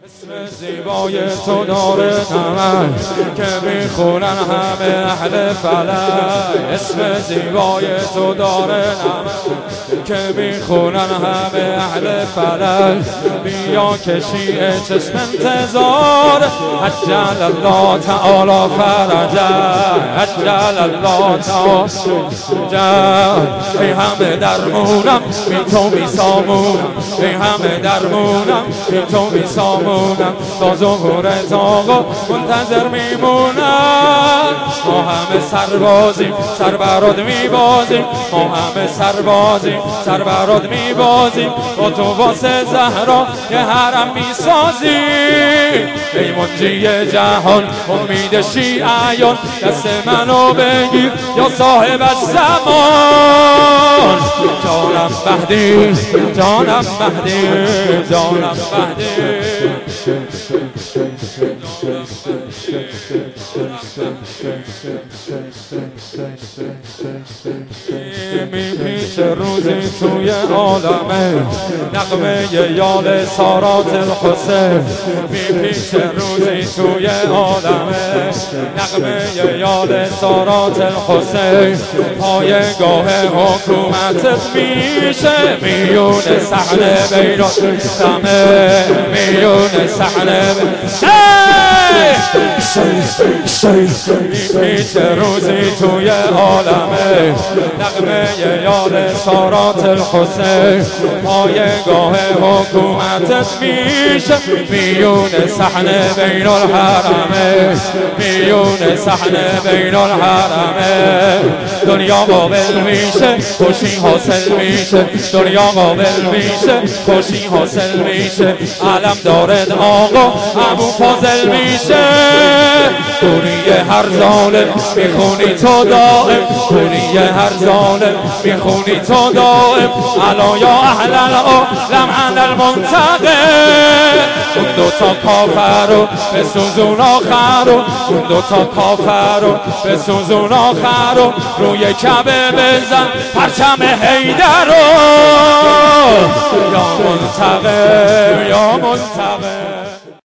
اسم زیبای تو داره نمک که میخونن همه اهل فلک. اسم زیبای تو داره نمک که میخونن همه اهل فلک. بیا کشی چشم انتظار عجل الله تعالی فرجه، عجل الله تعالی. ای همه درمونم بی تو میسامونم، ای همه درمونم بی تو میسامونم. تا ظهورت آقا منتظر میمونم. ما همه سربازیم سر برات میبازیم، ما همه سربازیم سر برات میبازیم. با تو واسه زهرا یه حرم میسازیم. ای منجی جهان امید شیعیان، دست منو بگیر یا صاحب الزمان. جانم مهدی، جانم مهدی، جانم مهدی. میپیچه روزی توی عالمه نغمه یال سارات الحسین. میپیچه روزی توی عالمه نغمه یال سارات الحسین. پایگاه حکومتت میشه میون صحنه بیرون دمه، میون صحنه میپیچه روزی توی عالمه نغمه یال سارات الحسین. پایگاه حکومتت میشه میون صحنه بین الحرمه، میون صحنه بین الحرمه. دنیا قابل میشه خوشی حاصل میشه، دنیا قابل میشه خوشی حاصل میشه. علم دارد آقا ابو فاضل میشه. خونی هر ظالم میخونی تو دائم، خونی هر ظالم میخونی تو دائم. الا یا اهل العالم انا المنتقم. اون دوتا کافر رو بسوزون آخر رو، اون دوتا کافر رو بسوزون آخر رو. روی کعبه بزن پرچم حیدر رو. یا منتقم یا منتقم.